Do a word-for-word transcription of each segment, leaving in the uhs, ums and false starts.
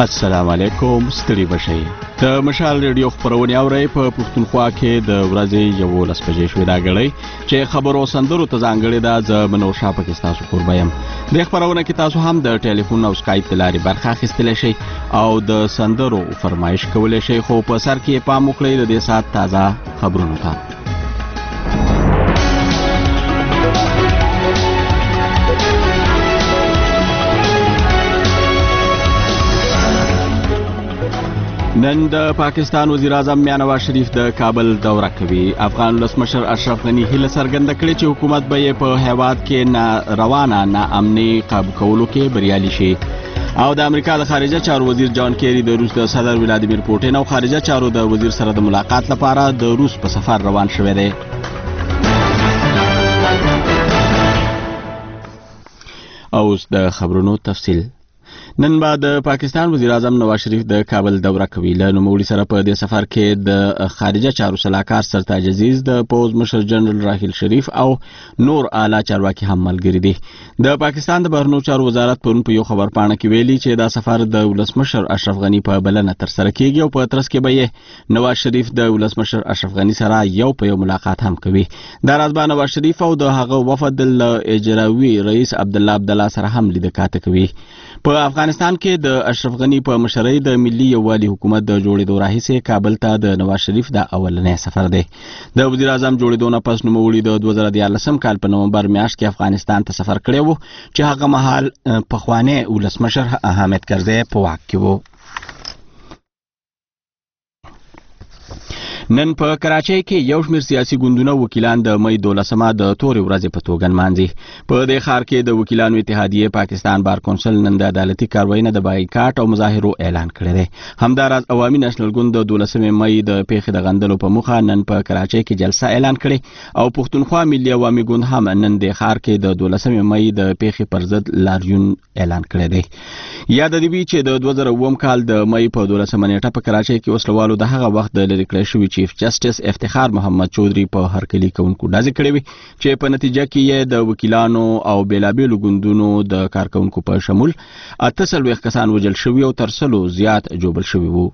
السلام علیکم، ستړي بشئ. د مشال ریډیو خپرونې اورئ په پښتونخوا کې د ورځې یولس بجې شوې دا ګړۍ چې خبرو سندرو ته ځانګړې ده. زه منور شاه پکې ستاسو کوربه یم. دې خپرونه کې تاسو هم د ټلیفون او سکایپ له لارې برخه اخیستلی شئ او د سندرو فرمایش کولی شئ، خو په سر کې پام وکړئ د دې ساعت تازه خبرونو ته. نن د پاکستان وزیر اعظم میاں نواز شریف د کابل دوره کوي. افغان ولسمشر اشرف غني هیله څرګنده کړې چې حکومت به یې په هیواد کې نا روانه ناامني قابو کولو کې بریالي شي. او د امریکا د خارجه چارو وزیر جان کیری د روس د صدر ولادیمیر پوټین او خارجه چارو د وزیر سره د ملاقات لپاره د روس په سفر روان شوی دی. اوس د خبرونو تفصیل. نن بعد د پاکستان وزیر اعظم نواز شریف د کابل دوره کوي. له نوموړي سره په دې سفر کې د خارجه چارو سلاکار سرتاج عزیز، د پوز مشر جنرال راحیل شریف او نور اعلی چارواکي هم ملګري دي. د پاکستان د بهرنیو چارو وزارت پرون په یو خبرپاڼه کې ویلي چې دا سفر د ولسمشر اشرف غني په بلنه ترسره کیږي او په ترڅ کې به یې نواز شریف د ولسمشر اشرف غني سره یو په یو ملاقات هم کوي. دا راز به نواز شریف او د هغه وفد اجراوي رئیس عبدالله عبدالله سره هم لیده کاته کوي. په افغانستان کې د اشرف غني په مشرۍ د ملي یووالي حکومت د جوړېدو راهیسې کابل ته د نواز شریف د اولنی سفر دی. د وزیر اعظم جوړېدو نه پس نوموړي د دوه زره دیارلسم کال په نومبر میاشت کې افغانستان ته سفر کړی و چې هغه مهال پخوانی ولسمشر حامد کرزی په واک کې و. نن په کراچۍ کې یو شمېر سیاسي ګوندونه وکیلان د مۍ دولسمه د تورې ورځې په توګه نمانځي. په دې ښار کې د وکیلانو اتحادیې پاکستان بار کونسل نن د عدالتي کاروایي نه د بایکاټ او مظاهرو اعلان کړی دی. همداراز عوامي نېشنل ګوند د دولسمې مۍ د پیښې د غندلو په موخه نن په کراچۍ کې جلسه اعلان کړې او پښتونخوا ملي عوامي ګوند هم نن د ښار کې د دولسمې مۍ د پیښې پر ضد لاریون اعلان کړی دی. یاد دې وي چې د دوه زره اووم کال د مۍ په دولسمه نیټه په کراچۍ کې وسلوالو د هغه وخت د لرې کړی شوي چیف جسټس افتخار محمد چودھری په هرکلي کوونکو ډزې کړې وي چې په نتیجه کې یې د وکیلانو او بیلابیلو ګوندونو د کارکونکو په شمول اته څلوېښت کسان وژل شوي او تر سلو زیات ژوبل شوي وو.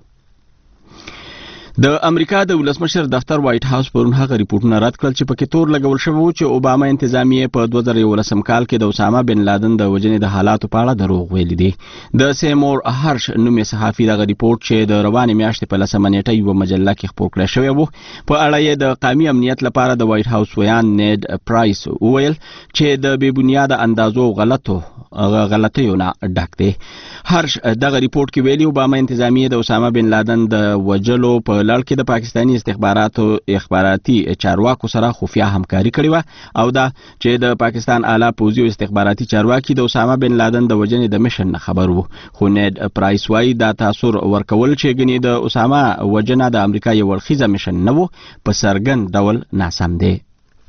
د امریکا د ولسمشر دفتر وایټ هاوس پرون هغه ریپورټونه رد کړل چې پکې تور لګول شوی و چې اوباما انتظامیې په دوه زره یولسم کال کې د اسامه بن لادن د وژنې د حالاتو په اړه دروغ ویلي دي. د سیمور هرش نومې صحافي دغه ریپورټ چې د روانې میاشتې په لسمه نیټه یوه مجله کې خپور کړی شوی و په اړه یې د قومي امنیت لپاره د وایټ هاوس ویان نیډ پرایس وویل چې د بې بنیاده اندازو غلطو غلطیو نه ډک دی. هرش دغه ریپورټ کې ویلي اوباما انتظامیې د اسامه بن لادن د وژلو په لړ کې د پاکستاني استخباراتو اخباراتي چارواکو سره خفیه همکاري کړې وه او دا چې د پاکستان اعلی پوځي او استخباراتي چارواکي د اسامه بن لادن د وژنې د مشن نه خبر وو. خو نیډ پرایس وایي دا تاثر ورکول چې ګنې د اسامه وژنه د امریکا یو اړخیزه مشن نه و په څرګند ډول ناسم دی.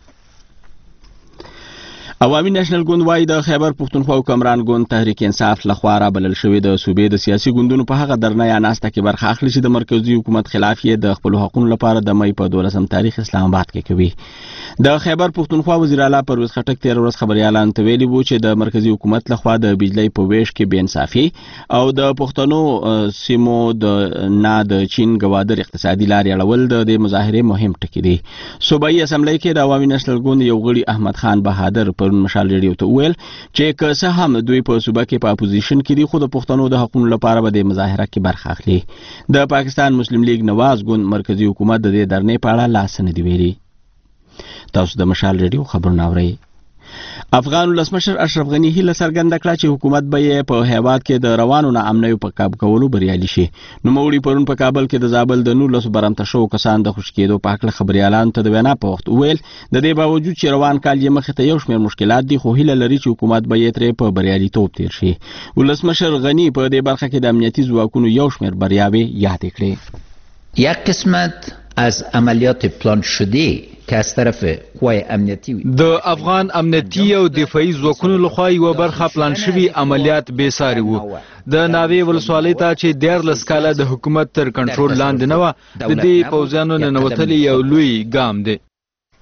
عوامي نېشنل ګوند وایي د خیبر پښتونخوا حکمران ګوند تحریک انصاف لخوا رابلل شوي د صوبې د سیاسي ګوندونو په هغه درنه ناسته کې برخه اخلي چې د مرکزي حکومت خلاف یې د خپلو حقونو لپاره د مۍ په دولسم تاریخ اسلام آباد کې کوي. د خیبر پښتونخوا وزیر اعلی پرویز خټک تېره ورځ خبریالانو ته ویلي وو چې د مرکزي حکومت لخوا د بجلۍ په ویش کې بې انصافي او د پښتنو سیمو د نه د چین ګوادر اقتصادي لارې اړول د دې مظاهرې مهم ټکي دي. صوبایي اسمبلی کې د عوامي نېشنل ګوند یو غړي احمد خان بهادر پرون مشال ریډیو ته وویل چې که څه هم دوی په صوبه کې په اپوزیشن کې دي خو د پښتنو د حقونو لپاره به د مظاهره کې برخه اخلي. د پاکستان مسلم لیگ نواز ګوند مرکزي حکومت د دې درنې په اړه لاس نه دی ویلي. تاسو د مشال ریډیو خبرونه اورئ. افغان ولسمشر اشرف غني هیله څرګنده کړه چې حکومت به یې په هیواد کې د روانو ناامنیو په قابو کولو بریالي شي. نوموړي پرون په کابل کې د زابل د نولسو برمته شوو کسان د خوشي کېدو په هکله خبریالانو ته د وینا په وخت وویل د دې باوجود چې روان کال یې مخې ته یو شمېر مشکلات دي خو هیله لري چې حکومت به یې ترې په بریالیتوب تیر شي. ولسمشر غني په دې برخه کې د امنیتي ځواکونو یو شمېر بریاوې یادې کړې. یک قسمت از عملیات پلان شده که از طرف قوای امنیتی د افغان امنیتي او دفاعي ځواکونو لخوا یوه برخه پلان شوي عملیات بې ساري وو. د ناوې ولسوالۍ ته چې دیارلس کاله د حکومت تر کنټرول لاندې نه وه د دې پوځیانو ننوتلي یو لوی ګام دی.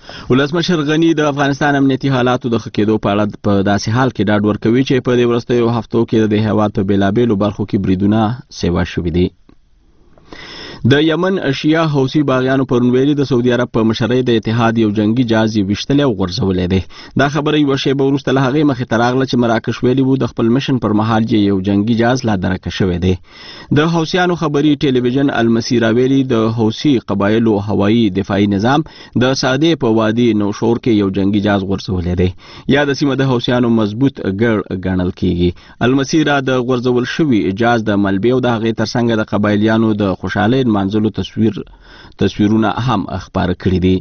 ولسمشر غنی د افغانستان امنیتي حالاتو د ښه کېدو په اړه په داسې حال کې ډاډ ورکوي چې په دې وروستیو هفتو کې د هېواد په بېلابېلو برخو کې بریدونه سیوا شوي دي. د یمن شیعه حوثي باغیانو پرون ویلي د سعودي عرب په مشرۍ د اتحاد یو جنگي جهاز یې ویشتلی او غورځولی دی. دا خبره یوه شیبه وروسته له هغې مخې ته راغله چې مراکش ویلي وو د خپل مشن پر مهال یې یو جنگي جهاز لا درکه شوی دی. د حوثیانو خبري ټلویزیون المسیره ویلي د حوثي قبایلو هوایي دفاعي نظام د سعدې په وادي نوشور کې یو جنگي جهاز غورځولی دی. یا د سیمه د حوثیانو مضبوط ګړ ګڼل کیږي. المسیره د غورځول شوي جهاز د ملبې او د هغې ترڅنګ د قبایلیانو د خوشحالۍ منځلو تصویر تصویرونه هم خپاره کړي دي.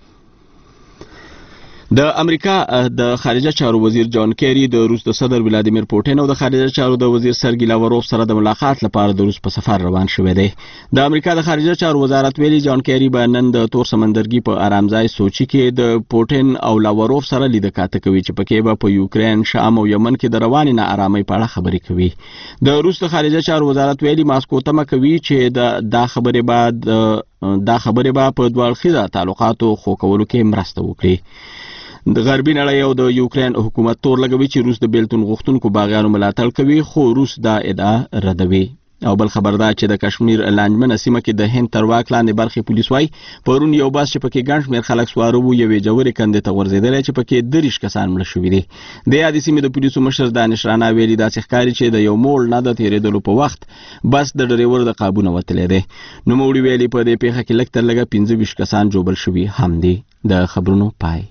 د امریکا د خارجه چارو وزیر جان کیری د روس د صدر ولادیمیر پوټین او د خارجه چارو د وزیر سرګی لاوروف سره د ملاقات لپاره د روس په سفر روان شوی دی. د امریکا د خارجه چارو وزارت ویلي جان کیری به نن د تور سمندرګي په آرامځای سوچي کې د پوټین او لاوروف سره لیده کاته کوي چې پکې به په یوکرین، شام او یمن کې د روانې ناارامۍ په اړه خبرې کوي. د روس د خارجه چارو وزارت ویلي ماسکو تمه کوي چې د دا خبرې بعد دا خبرې به په دوه اړخیزه تعلقاتو ښه کولو کې مرسته وکړي. د غربي نړۍ او د یوکرین حکومت تور لګوي چې روس د بیلتون غوښتونکو باغیانو ملاتړ کوي، خو روس دا ادعا ردوي. او بل خبر دا چې د کشمیر لانجمنه سیمه کې د هند تر واک لاندې برخې پولیس وایي پرون یو باس چې پکې ګڼ شمېر خلک سواره وو یوې ژورې کندې ته غورځېدلی چې پکې دېرش کسان مړه شوي دي. د یادې سیمې د پولیسو مشر دانش رانا ویلي داسې ښکاري چې د یو موړ نه د تېرېدلو په وخت بس د ډریور د قابو نه وتلی دی. نوموړي ویلي په دې پیښه کې لږ تر لږه پنځه ویشت کسان ژوبل شوي هم دي. د خبرونو پای.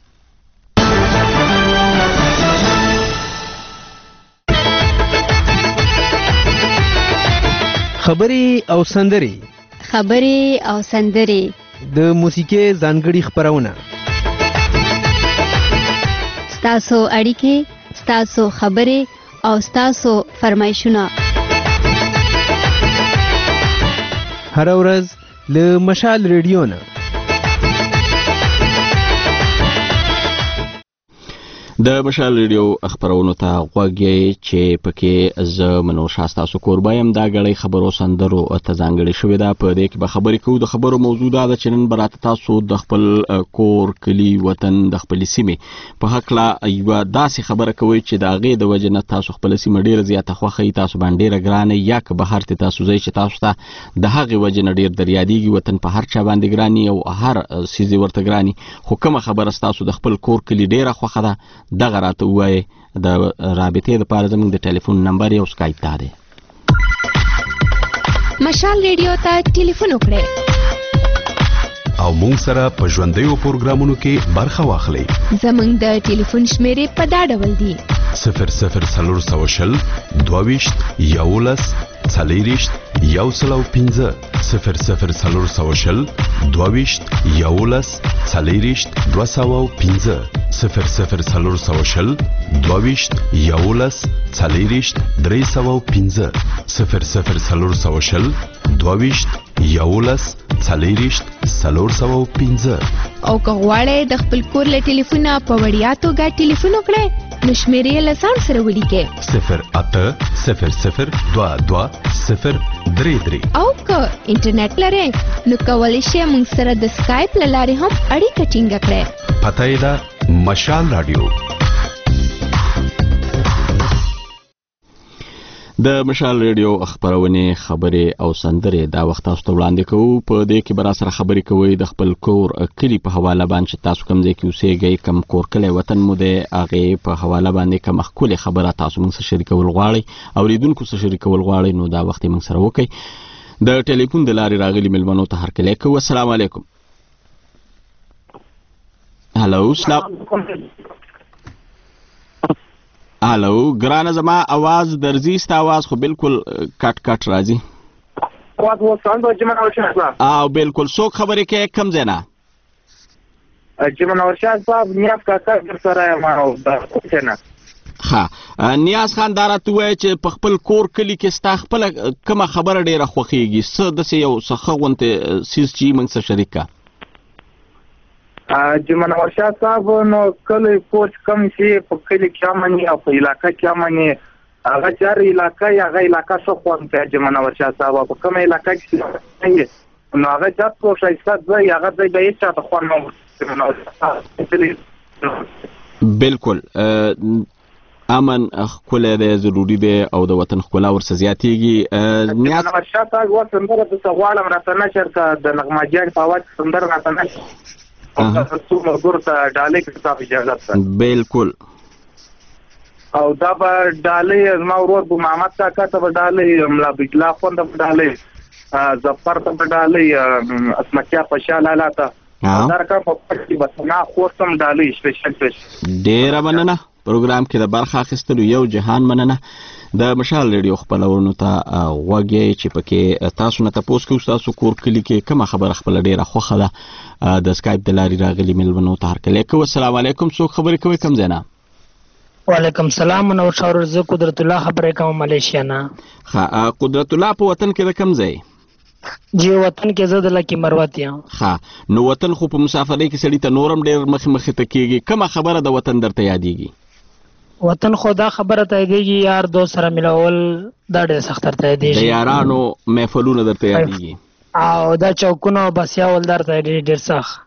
خبري او سندري خبري او سندري د موسیقي ځانګړي خبرونه ستاسو اړیکې، ستاسو خبري او ستاسو فرمایشونه هر ورځ له مشال ریډیو نه. د مشال ریډیو خبرونو ته غوږ یې چې پکې زه منور شاه ستاسو کوربه یم. دا ګړۍ خبرو سندرو ته ځانګړې شوې ده. په دې کې به خبرې کوو. د خبرو موضوع دا ده چې نن به راته تاسو د خپل کور، کلي، وطن، د خپلې سیمې په هکله یوه داسې خبره کوئ چې د هغې د وجې نه تاسو خپله سیمه ډېره زیاته خوښوي، تاسو باندې ډېره ګرانه، یا که بهر ته تاسو ځئ چې تاسو ته د هغې وجې نه ډېر در یادېږي. وطن په هر چا باندې ګراني او هر څیز یې ورته ګراني، خو کومه خبره ستاسو د خپل کور، کلي ډېره خوښه ده دغه راته ووایئ. د رابطې دپاره زموږ د ټلیفون نمبر یو سکایپ دا دی. مشال ریډیو ته ټلیفون وکړئ او مونږ سره په ژوندیو پروګرامونو کې برخه واخلئ. زموږ د ټلیفون شمیرې په دا ډول دي: صفر صفر څلور سوه شل دوه ویشت یولس څلېرویشت یو سل او پنځه صفر صفر څلور سوه شل دوه ویشت یولس څلېرویشت دوه سوه او پنځه صفر صفر څلور سوه شل دوه ویشت یولس څلېرویشت درې سوه او پنځه صفر صفر څلور سوه شل دوه ویشت یولس څلېرویشت څلور سوه او پنځه. او که غواړئ د خپل کور له ټلیفونه په وړیا توګه ټلیفون وکړئ نو شمیرې له ځان سره ولیکئ: صفر اته صفر صفر دوه دوه صفر درې درې. او که انټرنیټ لرئ نو کولی شئ موږ سره د سکایپ له لارې هم اړیکه ټینګه کړئ. پته یې ده مشال راډیو. د مشال ریډیو خبرونې، خبرې او سندرې دا وخت تاسو ته وړاندې کوو. په دې کې به راسره خبرې کوئ د خپل کور، کلي په حواله باندې چې تاسو کوم ځای کې اوسېږئ، کوم کور، کلی، وطن مو دی، هغې په حواله باندې کومه ښکلې خبره تاسو موږ سره شریکول غواړئ، اورېدونکو سره شریکول غواړئ، نو دا وخت یې موږ سره وکړئ. د ټلیفون د لارې راغلي مېلمنو ته هرکلی کوو. السلام علیکم. هلو سلام. هلو ګرانه، زما اواز درځي؟ ستا اواز خو بالکل کټ کټ راځي. او بالکل. څوک خبرې کوي کوم ځای نه؟ جمنور شاه صاحب نیاز کاکا در سره یم او د کوټنه. ها نیاز خان دا راته ووایه چې په خپل کور، کلي کې ستا خپله کومه خبره ډېره خوښېږي؟ څه داسې یو څه ښه غوندې څیز چې موږ سره شریک کړه. جمنور شاه صاحب نو کلی کور کم شي په کلي کې امني او په علاقه کې امني، هغه چار علاقه یا هغه علاقه څه خوند کوي جمنور شاه صاحب په کومه علاقه کې نو هغه جات کو شایسته ځای هغه ځای به هیڅ چاته خوند نه بالکل امن خپل د ضروری دی او د وطن خپل ورسره زیاتېږي. نیاز نوشا صاحب و سندره د سوالم راته نشر کا د نغماجان په اواز سندره راته نشر او تاسو مرګور ته ډالې کتاب اجازه ده. بالکل او دا به ډالې زما ورور ابو محمد کاکا ته به ډالې ملا بجلا خوند به ډالې ظفر ته به ډالې اسمتیا خوشاله لاته دا رقم په پټي بس نه خورتم ډالې سپیشل سپیشل. ډیره مننه پروګرام کې د برخه اخیستلو. یو جهان مننه د مشال ریډیو خپلونو ته غوږی چې پکې تاسو نه تاسو کو تاسو کور کلی کې کوم خبره خپل ډیره خوخه ده د سکایپ د لاري راغلي ملونو ته هر کله کو. السلام علیکم. څوک خبرې کوي کوم ځای نه؟ وعلیکم السلام. نو شاور ز قدرت الله خبرې کوم ملیشیا نه. ها قدرت الله په وطن کې د کوم ځای؟ جی وطن کې زه د لکی مروت یم. ها نو وطن خو په مسافرۍ کې سړی ته نورم ډیر مخ مخ ته کېږي. کومه خبره د وطن درته یادېږي؟ وطن خو دا خبره ته یادېږي یار دوست سره ملاول دا ډېر سخت درته یادېږي. د یارانو محفلونه درته یادېږي او دا چوکونه بسیاول درته ډېر سخت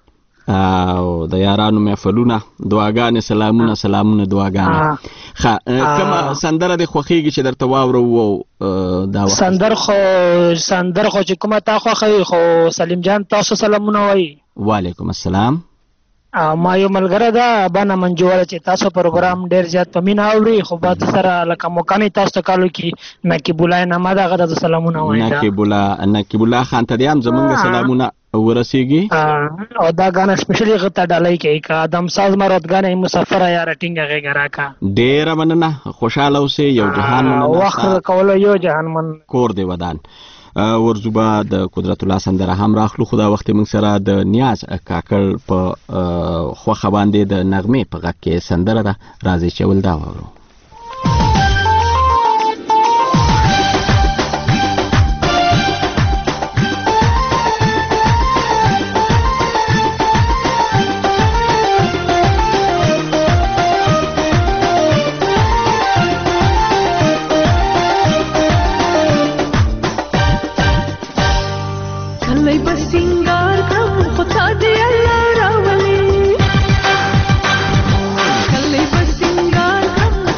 او د یارانو محفلونه دعاګانې سلامونه سلامونه دعاګانې. ښه کومه سندره د خوښېږي چې درته واورو؟ دا سندر خو سندر خو چې کومه تا خوښوي خو سلیم جان تاسو سلامونه وایي. وعلیکم السلام. ما یو ملګری ده بانه منجوله چې تاسو پروګرام ډیر زیات په مینه اوري خو با سره لکه موقع تاسو ته کالو کې نقیب الله نامه ده غدا سلامونه وایي. نقیب الله نقیب الله خان ته هم زمونږ سلامونه ورسیږي او دا غانا سپیشلی غته ډالۍ کوي کا ادم ساز مراد غانا مسافر یا رټینګ غږ راکا. ډیر مننه خوشاله اوسې. یو جهان مننه وخت کولو یو جهان من کور دی ودان. ورزوبا د قدرت الله سندره هم راخلو. خو دا وخت موږ سره د نیاز کاکړ په خوخه باندې د نغمې په غږ کې سندره ده. راځي چې ول دا وورو. Kalli basingar kam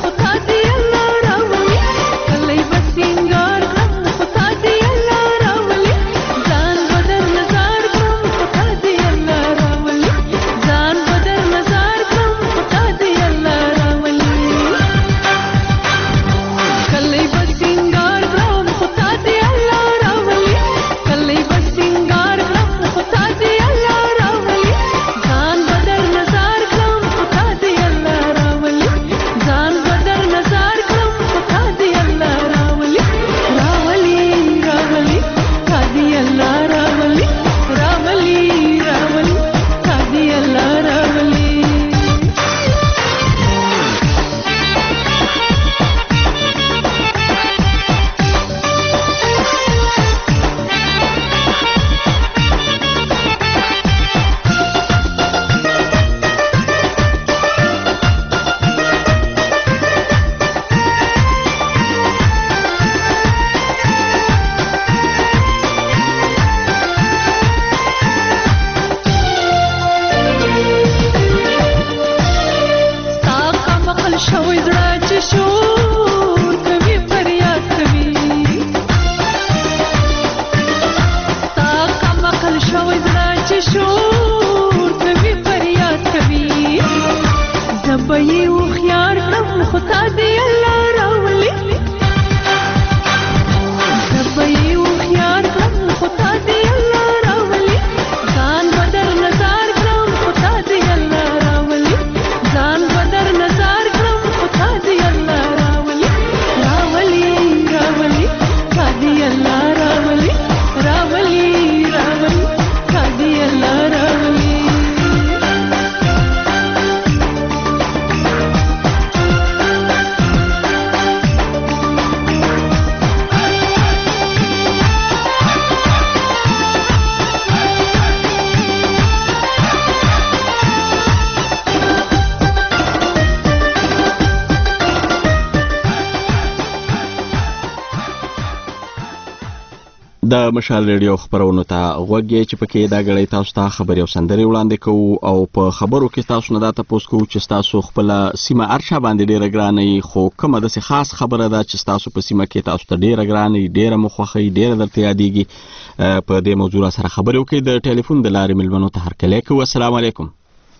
د مشال ریډیو خبرونو ته غوږی چې پکې دا غړی تاسو ته خبري او سندري وړاندې کوو او په خبرو کې تاسو نه دا تاسو کوو چې تاسو خپل سیمه ارشا باندې ډیره ګرانه خو کومه د خاص خبره ده چې تاسو په سیمه کې تاسو ته ډیره ګرانه ډیره مخوخي ډیره درته یادېږي په دې موضوع سره خبرې وکړئ د ټلیفون د لارې ملمنو ته هرکلی کوو. السلام علیکم.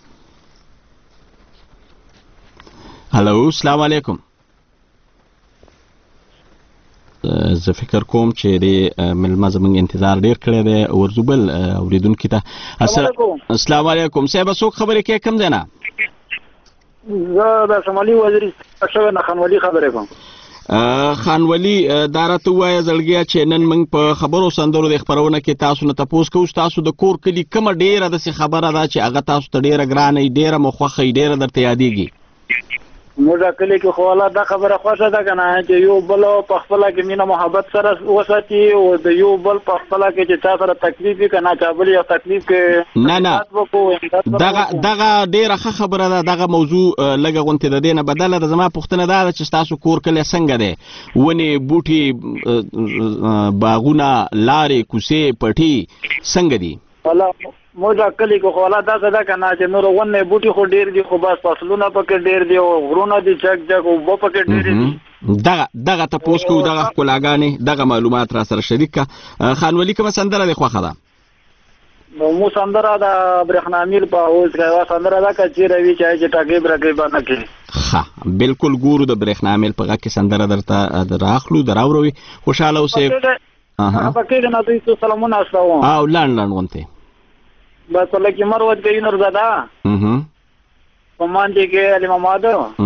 هلو السلام علیکم. زه فکر کوم چې د ملما زموږ انتظار ډیر کړی دی ورځو بل اوریدونکي ته. السلام علیکم صاحب څوک خبرې کوي کوم ځای نه؟ زه د شمالي وزیرستان شوی نه خانولي خبرې کوم. خانولي دا راته ووایه زړګیه چې نن موږ په خبرو سندرو د خپرونه کې تاسو نه تپوس کوو تاسو د کور کلي کومه ډیره داسې خبره ده چې هغه تاسو ته ډیره ګرانه ډیره مو خوښه ډیره درته یادېږي؟ موږ کلی کې خو الله دا خبره خوښه ده که نه چې یو بل په خپله کې مینه محبت سره وساتي او د یو بل په خپله کې چې چا سره تکلیف وي که نه چا بل یو تکلیف کې نه نه دغه دغه ډېره ښه خبره ده. دغه موضوع لږه غوندې د دې نه بدله ده. زما پوښتنه دا ده چې ستاسو کور کلی څنګه دی؟ ونې بوټي باغونه لارې کوڅې پټي څنګه دي؟ موږ کلی کې خو الله داسې ده که نه چې نور ونې بوټي خو ډېر دي خو بس فصلونه پکې ډېر دي او غرونه دي چک چک اوبه پکې ډېرې دي. دغه دغه تپوس کوو دغه ښکلاګانې دغه معلومات را سره شریک کړه. خانولي کومه سندره دې خوښه ده؟ مو سندره د برېښنا میل په اوس کې یوه سندره ده که چیرې وي چې چې ټاکۍ برکۍ به نه کړي. ښه بالکل ګورو د برېښنا میل په غږ کې سندره درته راخلو د راوروي. خوشحاله اوسئ. پکې نه دوی څو سلامونه استوم او لنډ لنډ غوندې بس په لکه مروت کې نور زده په مانجې کې علي محمد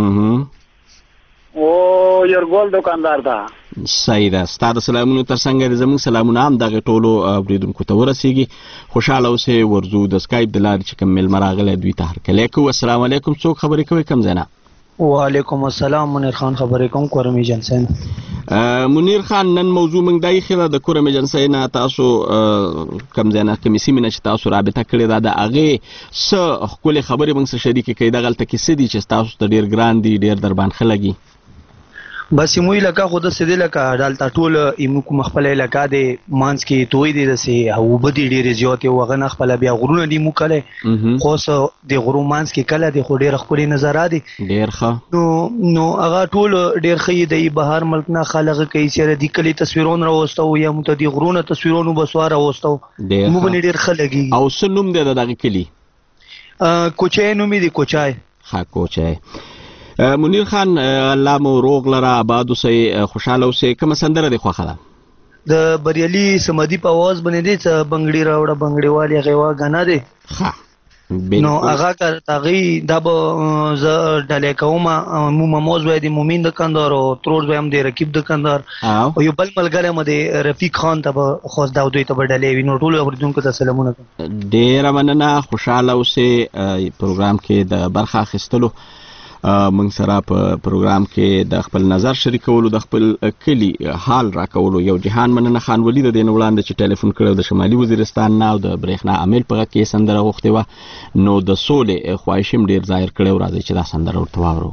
او یرګول دکاندار ده. صحیح ده. ستا د سلامونو تر څنګ د زموږ سلامونه هم دغه ټولو اورېدونکو ته ورسېږي. خوشحاله اوسئ. ورځو د سکایپ د لارې چې کوم میلمه راغلی دوی ته هرکلی کوو. السلام علیکم څوک خبرې کوئ کوم ځای نه؟ وعلیکم السلام منیر خان خبرې کوم کورم ایجنسی نه. منیر خان نن موضوع موږ دا ایښې ده د کورم ایجنسی نه تاسو کوم ځای نه کومې سیمې نه چې تاسو رابطه کړې ده د هغې څه ښکلې خبرې موږ سره شریکې کوي دغلته کې څه دي چې ستاسو ته ډېر ګران دي ډېر در باندې ښه لګي؟ بس موږ علاقه خو داسې دی لکه دلته ټول موږ کوم خپله علاقه دی منځ کې توی دی داسې اوبه دي ډېرې زیاتې او هغه نه خپله بیا غرونه دي موږ کلی خو څه د غرو منځ کې کله دی خو ډېره ښکلې نظاره دي ډېر ښه. نو نو هغه ټول ډېر ښه دی بهر ملک نه خلک کوي چې د کلي تصویرونه راوستو یا موږ ته د غرونه تصویرونه به سوه راوستو موږ به ډېر ښه لګېږي. او څه نوم دی د دغه کلي؟ کوچی نوم یې دی کوچی. ښه کوچی. منیر خان الله مو روغ لره آباد اوسئ خوشحاله اوسئ. کومه سندره دې خوښه ده؟ د بریالي سمدي په اواز باندې دی چې بنګړي راوړه بنګړي والي هغې وا ګانا دی. نو هغه که هغې دا به زه ډالۍ کوم. موموز وی د مومین دکاندار او ترور وی هم د رقیب دکاندار او یو بل ملګری مو د رفیق خان ته به خاص دا دوی ته به ډالۍ وي. نو ټولو اورېدونکو ته سلامونه کوم. ډېره مننه. خوشحاله اوسئ. پروګرام کې د برخه اخیستلو موږ سره په پروګرام کې د خپل نظر شریکولو د خپل کلي حال راکولو یو جهان مننه. خانولي د دې نه وړاندې چې ټلیفون کړی د شمالي وزیرستان نه او د برېښنا امیل په غږ کې سندره غوښتې وه نو د سولې خواهش هم ډېر ظاهر کړی و. راځئ چې دا سندره ورته واورو.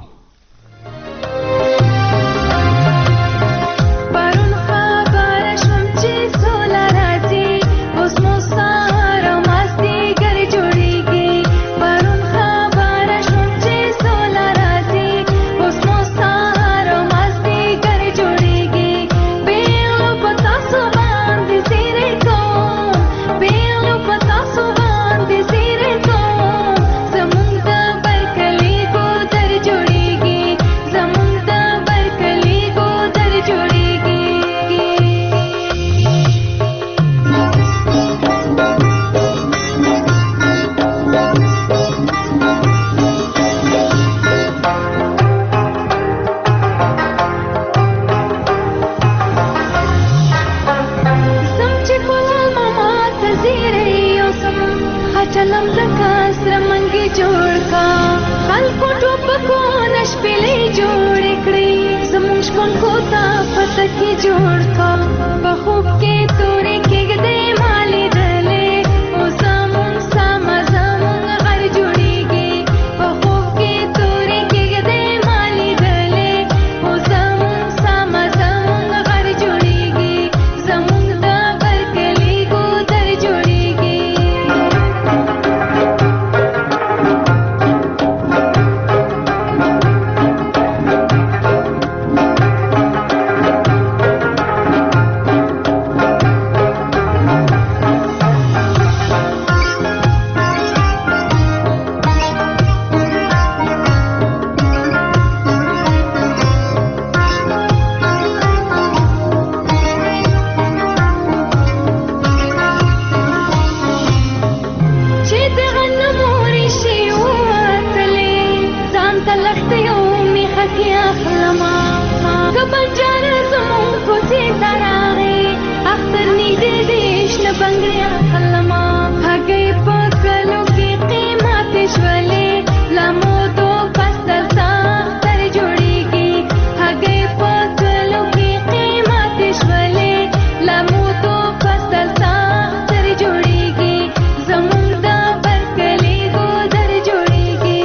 بنگړیا خلما هګي پکلو کې قیمت شولې لمو تو فصل تا تر جوړيږي هګي پکلو کې قیمت شولې لمو تو فصل تا تر جوړيږي زمونږ د برکلي ګو در جوړيږي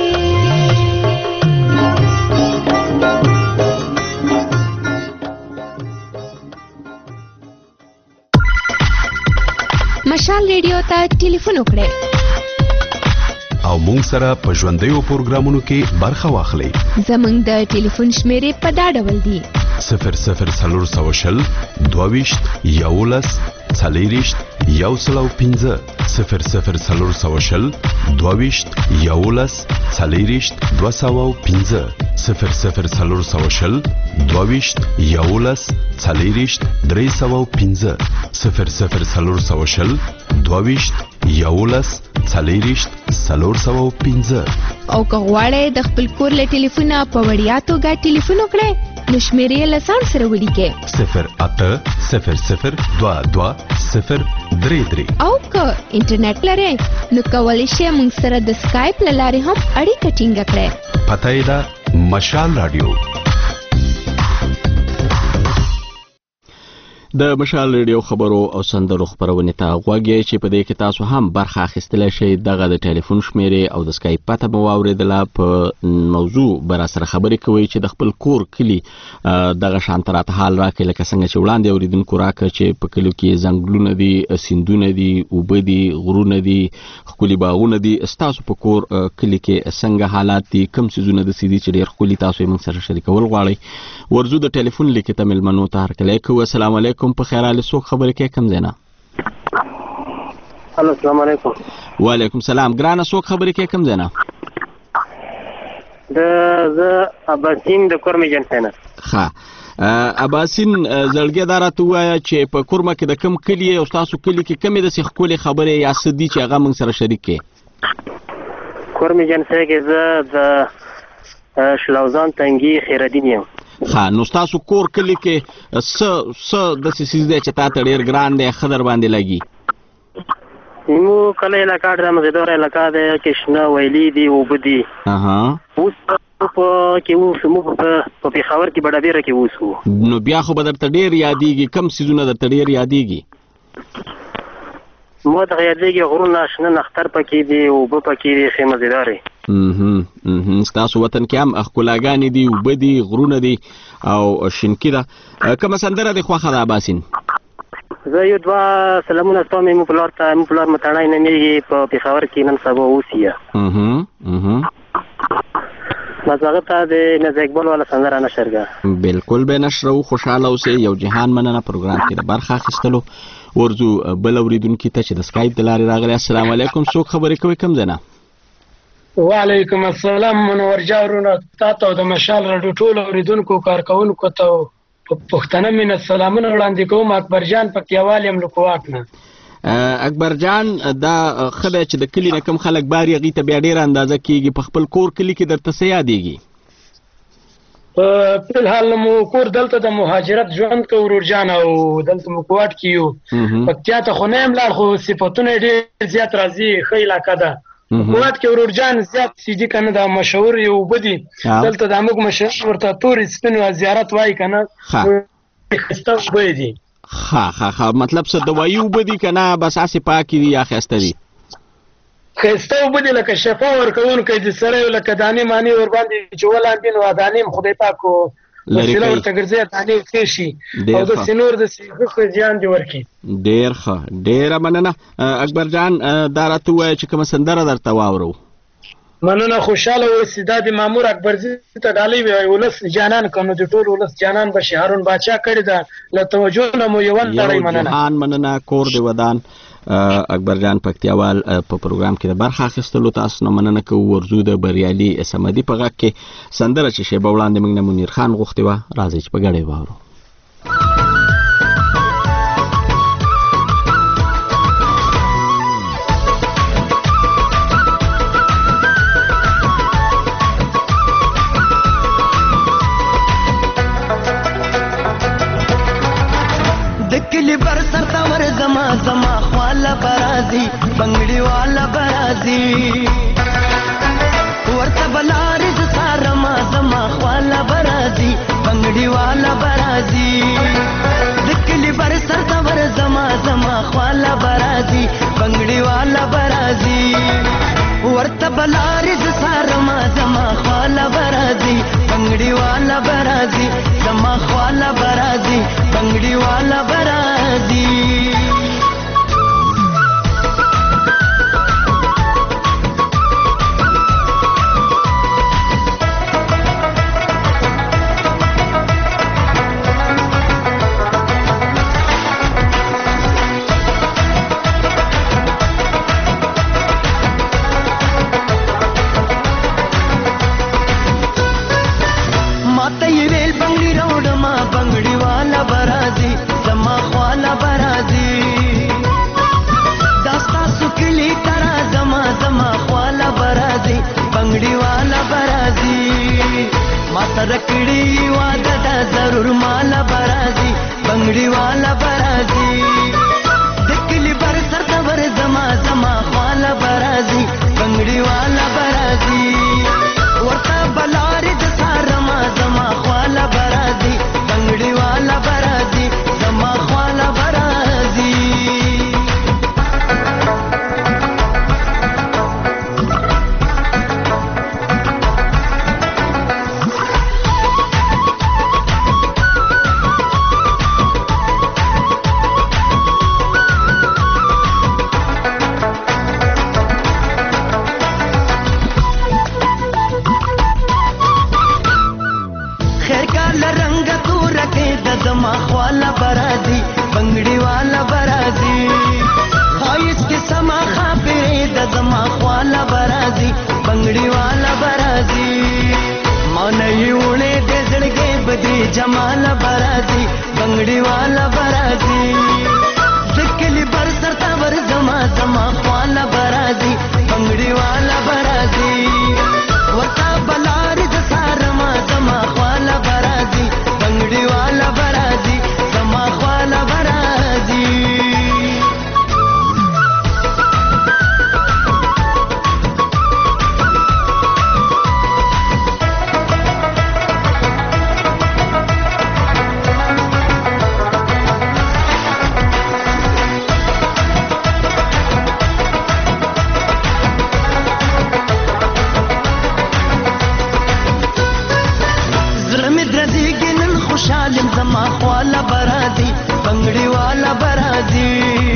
مشال ریډیو ته ټلیفون وکړئ او مونږ سره په ژوندیو پروګرامونو کې برخه واخلئ. زمونږ د ټلیفون شمیرې په دا ډول دي: صفر صفر څلور سوه شل دوه ویشت یولس څلېرویشت یو سل او پنځه صفر صفر څلور سوه شل دوه ویشت یولس څلېرویشت دوه سوه او پنځه صفر صفر څلور سوه شل دوه ویشت یولس څلېرویشت درې سوه او پنځه صفر صفر څلور سوه شل دوه ویشت یولس څلېرویشت څلور سوه او پنځه. او که غواړئ د خپل کور له ټلیفونه په وړیا توګه ټلیفون وکړئ نو شمیرې له ځان سره ولیکئ: صفر اته صفر صفر دوه دوه صفر درې درې. او که انټرنیټ لرئ نو کولی شئ موږ سره د سکایپ له لارې هم اړیکه ټینګه کړئ. پته یې ده مشال راډیو. د مشال ریډیو خبرو او سندرو خبرونه ته غوږی چې په دې کې تاسو هم برخه اخیستلی شئ. دغه د ټلیفون شمیرې او د سکایپ پته مو واورېدله. په موضوع به راسره خبرې کوئ چې د خپل کور کلي دغه شانته راته حال راکړئ لکه څنګه چې وړاندې اورېدونکو راکړه چې په کلیو کې ځنګلونه دي، سیندونه دي، اوبه دي، غرونه دي، ښکلي باغونه دي. ستاسو په کور کلي کې څنګه حالات دي؟ کوم څیزونه داسې دي چې ډېر ښکلي تاسو یې موږ سره شریکول غواړئ؟ ورځو د ټلیفون لیکې ته مېلمنو ته هرکلی کوو. السلام علیکم. په خیر حال څوک خبرې کوي کوم ځای نه؟ الو السلام علیکم. وعلیکم سلام. ګرانه څوک خبرې کوي کوم ځای نه؟ د زه اباسین د کورمې جنسۍ نه. ښه اباسین زړګی دا راته ووایه چې په کورمه کې د کوم کلي او ستاسو کلي کې کومې داسې ښکلې خبرې یا څه دي چې هغه موږ سره شریک کړې؟ کورمې جنسۍ کې زه د شلاوزان تنګي خیرالدین یم. ښه نو ستاسو کور کلي کې څه څه داسې څیز دی چې تا ته ډېر ګران دی ښه در باندې لګي؟ زموږ کلی علاقه ډېره مزېداره علاقه دی کې شنه ویلي دي، اوبه دي. اوس په کې اوسو موږ په پېښور کې بډابېره کې اوسو. نو بیا خو به درته ډېر یادېږي. کوم څیزونه درته ډېر یادېږي؟ ما ته یادېږي غرونه، شنه نختر پکې دي، اوبه پکې دي، ښې مزېدارې. ستاسو وطن کې هم ښکلاګانې دي، اوبه دي، غرونه دي او شینکي ده. کومه سندره دې خوښه ده اباسین؟ زه یو دوه سلامونه ستوم. مو پلار ته مو پلار متړی نومېږي، په پېښور کې نن سبا اوسي. بس هغه ته د نازي اقبال والا سندره نشر کړه. بالکل به نشرو. خوشحاله اوسئ. یو جهان مننه پروګرام کې د برخه اخیستلو. ورځو بل اورېدونکي ته چې د سکایپ د لارې راغلی. السلام علیکم. څوک خبرې کوي کوم ځای نه؟ وعلیکم السلام. منور جاورونه تا ته د مشال راډیو ټولو اورېدونکو کارکوونکو ته په پښتنه مینه سلامونه وړاندې کوم. اکبر جان پکتیاوال یم له کوواک نه. اکبر جان دا ښه دی چې د کلي نه کوم خلک بار هغې ته بیا ډېره اندازه کېږي. په خپل کور کلي کې درته څه یادېږي؟ په فلحال مو کور دلته د مهاجرت ژوند کوو ورور جان، او دلته مو کوواټ کې یو. پکتیا ته خو نه یم لاړ، خو صفتونه یې ډېر زیات راځي. ښه علاقه ده. کوواټ کې ورور جان زیات سیدي که نه دا مشهور یې اوبه دي. دلته دا موږ مشهور ورته تورې سپین زیارت وایي که نه، ښایسته اوبه یې دي. ښه ښه ښه مطلب څه دوایي اوبه دي که نه بس هسې پاکې دي یا ښایسته دي؟ ښایسته اوبه دي، لکه شفا ورکوونکی د سړی لکه دانې مانې ورباندې چې ولاندې نو دانې هم خدای پاک وسیله ورته ګرځي دانې ښې شي او داسې نور داسې ښه زیان دې ورکړي. ډېر ښه، ډېره مننه. اکبر جان دا راته ووایه چې کومه سندره درته واورو؟ مننه. خوشحاله اوسې. دا د مامور اکبرزي ته ډالۍ وي ولس جانان که نو د ټول ولس جانان به شي. هارون باچا کړې ده له توجه نه مو یوه نړۍ مننه. جهان مننه. کور د ودان اکبر جان پکتیاوال په پروګرام کې د برخه اخیستلو تاسو نه مننه کوو. ورځو د بریالي سمدي په غږ کې سندره چې شیبه وړاندې موږ نه منیر خان غوښتې وه، راځئ چې په ګډه یې واورو. د کلی بر سر تا ور زما زما خواله ورته بلارې ز سارما زما خواله برازي بنګړي والا برازي زما خواله برازي بنګړي والا برازي रकड़ी वादा दा जरूर माला बराजी बंगड़ी वाला बराजी दिकली बर सरता बर जमा जमा वाला बराजी बंगड़ी वाला बराजी वरता बलारी जसा रमा जमा वाला बराजी बंगड़ी वाला बराजी जमा वाला बराजी जमा ख्वाला बराजी बंगड़ी वाला बराजी खाइस के समा खापिरे द जमा ख्वाला बराजी बंगड़ी वाला बराजी मन युणे दे जड़गे बदी जमाला बराजी बंगड़ी वाला बराजी दिकली बर सरता बर जमा जमा ख्वाला बराजी बंगड़ी वाला बराजी वता बलारी जसा रमा जमा ख्वाला बराजी बंगड़ी वाला बराजी जमा ख्वाला बराजी शालिम जमा ख्वाला बराजी बंगड़ी वाला बराजी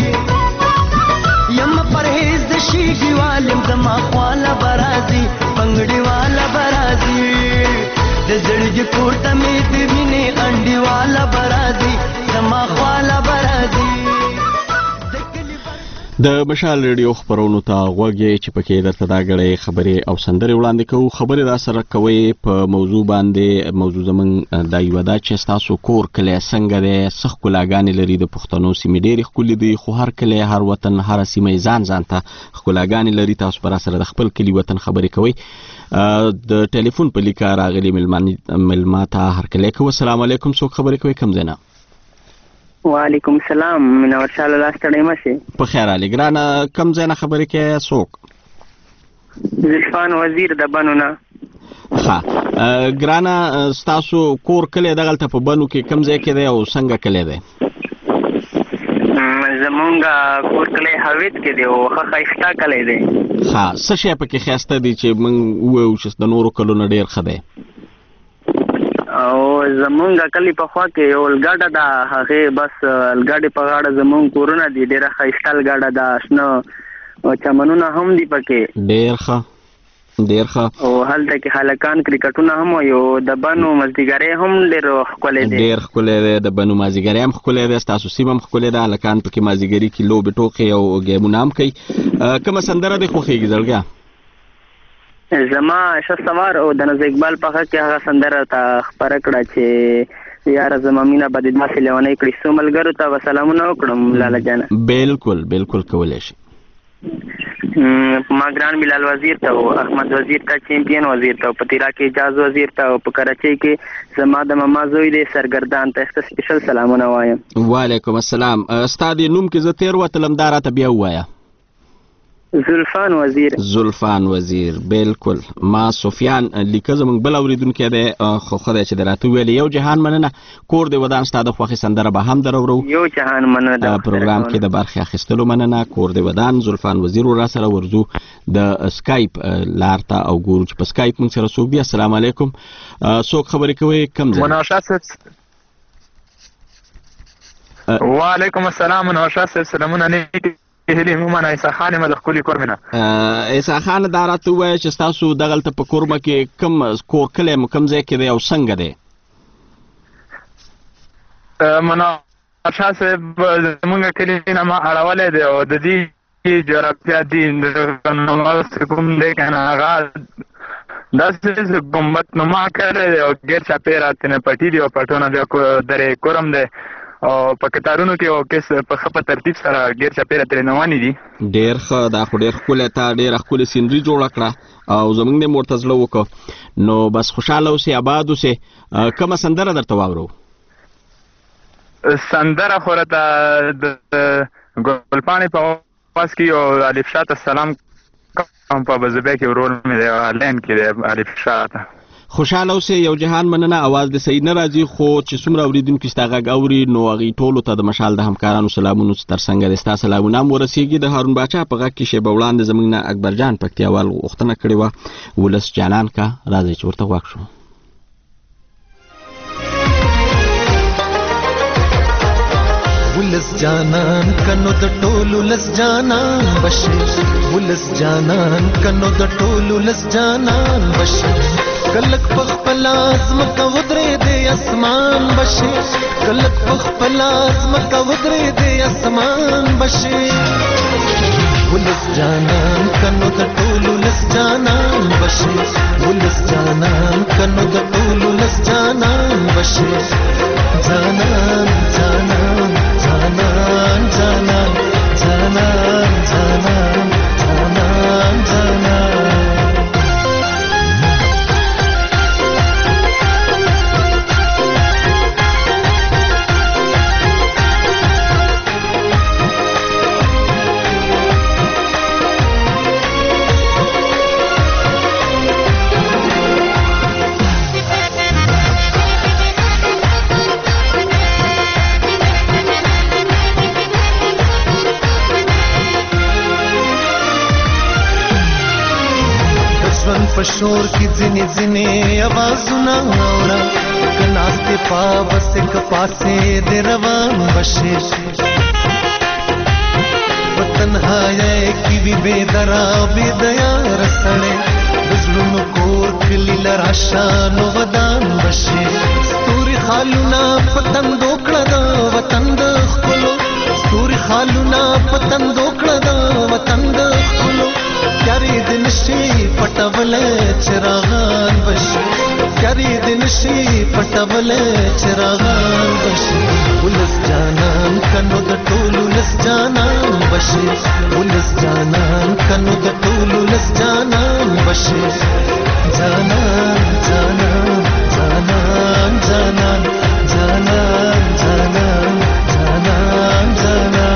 यम परहेज दशीगी वालिम जमा ख्वाला बराजी बंगड़ी वाला बराजी दजड़ी कोट में दिने अंडी वाला बराजी जमा ख्वाला बराजी د مشال ریډیو خبرونو ته غوږی چې پکې درته دا غړې خبرې او سندرې وړاندې کوو خبرې را سره کوي په موضوع باندې موضوع زمون د یو دا چې تاسو کور کله څنګه ده سخ کلاګانې لري د پښتنو سیمې ډېرې ښکلې دي خو هر کله هر وطن هر سیمې ځان ځان ته کلاګانې لري تاسو پر سره د خپل کلی وطن خبرې کوي د ټلیفون په لیکه راغلي ملماته هر کله کوي السلام علیکم څوک خبرې کوي کم زنه وعلیکم السلام منور شاه الله ستړی مشه په خیر علي ګرانه کم ځای نه خبرې کوي څوک زلفان وزیر د بنو نه ها ګرانه تاسو کور کله دغلته په بنو کې کم ځای کې دی او څنګه کله دی زمونږ کور کله هویت کې دی او ښه ښایسته کلی دی ها څه شی پکې ښایسته دی چې موږ ووایو چې د نورو کلونو ډېر ښه دی او زمونږ کلی په خوا کې یو لګاډه ده هغې بس لګاډې په غاړه زمونږ کورونه دي ډېره ښایسته لګاډه ده شنه چمنونه هم دي پکې ډېر ښه ډېر ښه او هلته کې هلکان کرکټونه هم وایي او د بنو مازدیګری هم ډېر ښکلی دی ډېر ښکلی دی د بنو مازدیګری هم ښکلی دی ستاسو سیمه هم ښکلی ده هلکان پکې مازدیګري کې لوبې ټوقې او ګیمونه هم کوي کومه سندره دې خوښېږي زړګیه زما ښه سوار او د ناز اقبال په حق کې هغه سندره ته خپره کړه چې یاره زما مینه به دې داسې لیونۍ کړي څو ملګرو ته به سلامونه وکړم لاله جانه بالکل بالکل کولی شي ما ګران بلال وزیر ته او احمد وزیر ته چیمپئن وزیر ته په تیرا کې اجاز وزیر ته او په کراچۍ کې زما د ماما زوی دی سرګردان ته ښه سپیشل سلامونه وایم وعلیکم السلام ستا دې نوم کې زه تېر وتلم دا راته بیا ووایه زلفان وزیر زلفان وزیر بالکل. ما سفیان لیکه زمونږ بل اوریدونکی دی خو خدای چې د راته ویلې یو جهان مننه. کور د ودان ستا د خوښې سندره به هم درورو. یو جهان مننه. پروګرام کې د برخې اخیستلو مننه. کور د ودان زلفان وزیر را سره ورزو د سکایپ لار ته او ګورو چې په سکایپ موږ سره څوک دی. السلام علیکم. څوک خبرې کوي کم ځای؟ مناشات وعلیکم السلام. مناشات صاحب سلامونه نیک هلي مومنه عیسی خان مل خولي کورمنه. عیسی خان دا راته وایي چې تاسو دغلته په کورمه کې کم کور کلی مو کم ځای کې دی او څنګه دی؟ مناشات صاحب زمونږ کلي نه ما اړولی دی او د دې جغرافیا دي کوم دی که نه هغه داسې ګمبد نما کړی دی او ګیر چاپېره ترنه پټي دي او پټونه بیا درې کورم دی او په کتارونو کې او کس په ښه په ترتیب سره ګیر چاپېره ترې روانې دي. ډېر ښه. دا خو ډېر ښکلی تا ډېره ښکلې سینري جوړه کړه او زموږ نه مورته زړه وکړه. نو بس خوشحاله اوسې آباد اوسې. کومه سندره درته واورو؟ سندره خو راته د ګلپاڼې په اواز کې او الف شاه ته سلام کوم په بزبه کې ورور مې دی آنلاین کې دی الف شاه ته. خوشحاله اوسې. یو جهان مننه. اواز د صحیح نه راځي خو چې څومره اوریدونکي ستا غږ اوري نو هغوی ټولو ته د مشال د همکارانو سلامونو تر څنګه دی ستا سلامونه هم ورسېږي. د هارون باچا په غږ کې شیبه وړاندې زموږ نه اکبرجان پکتیاوال غوښتنه کړې وه ولس جانان کا. راځئ چې ورته غوږ شو. ولس جانان کنو د ټولو لس جانان بشي. ولس جانان کنو د ټولو لس جانان بشي. کلک پخپل ازمکه ودرې دی اسمان بشي. کلک پخپل ازمکه ودرې دی اسمان بشي. ولس جانان کنو د ټولو لس جانان بشي. ولس جانان کنو د ټولو لس جانان بشي. جانان جانان جانان جانان جانان جانان جانان جانان. پشور کی ځینې ځینې आवाजونه اورا کناستې پاوسې کپاسې د روان بشي. وطن هاي کی وی بے درا بے دیا رسړې بزلونو کور کلی لراشان ودان بشي. ستوري خالونه پتن دوکړه د وطن د خپلو. ستوري خالونه پتن دوکړه د وطن د خپلو. کاری دن شي پټول چراغان بشي. کاری دن شي پټول چراغان بشي. ولس جانان کنو د ټولو لس جانان بشي. ولس جانان کنو د ټولو لس جانان بشي. جانان جانان جانان جانان جانان جانان جانان جانان.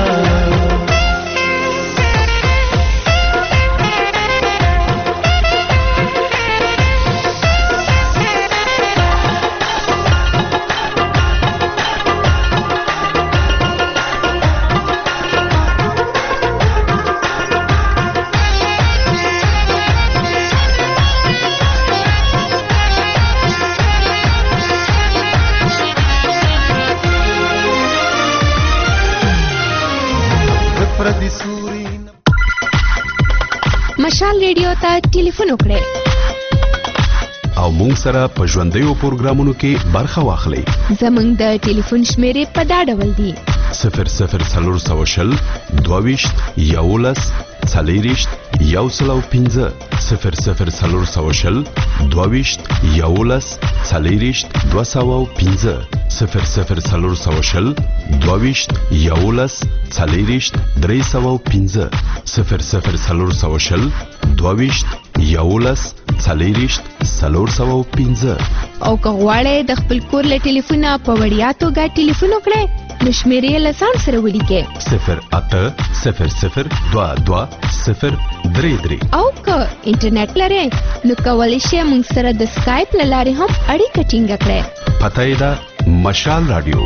مشال ریډیو ته ټلیفون وکړئ او مونږ سره په ژوندیو پروګرامونو کې برخه واخلئ. زمونږ د ټلیفون شمیرې په دا ډول دي: صفر صفر څلور سوه شل دوه ویشت یولس څلېرویشت یو سل او پنځه. صفر صفر څلور سوه شل دوه ویشت یولس څلېرویشت دوه سوه او پنځه. صفر صفر څلور سوه شل دوه ویشت یولس څلېرویشت درې سوه او پنځه. صفر صفر څلور سوه شل دوه ویشت یولس څلېرویشت څلور سوه او پنځه. او که غواړئ د خپل کور له ټلیفونه په وړیا توګه ټلیفون وکړئ نو شمیرې له ځان سره ولیکئ صفر اته صفر صفر دوه دوه صفر درې درې. او که انټرنیټ لرئ نو کولی شئ موږ سره د سکایپ له لارې هم اړیکه ټینګه کړئ. پته یې ده مشال رادیو.